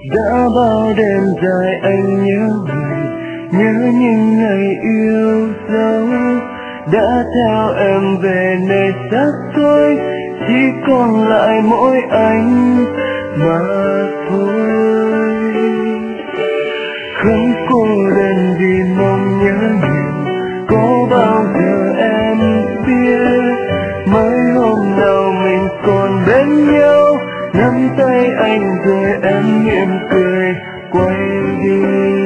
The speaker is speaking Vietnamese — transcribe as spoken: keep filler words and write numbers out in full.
Đã bao đêm dài anh nhớ người, nhớ những ngày yêu dấu. Đã theo em về nơi xa xôi, chỉ còn lại mỗi anh mà thôi. Không cô đơn vì mong nhớ nhiều, có bao giờ em biết mới hôm nào mình còn bên nhau. Nắm tay anh rồi em mỉm cười quay đi.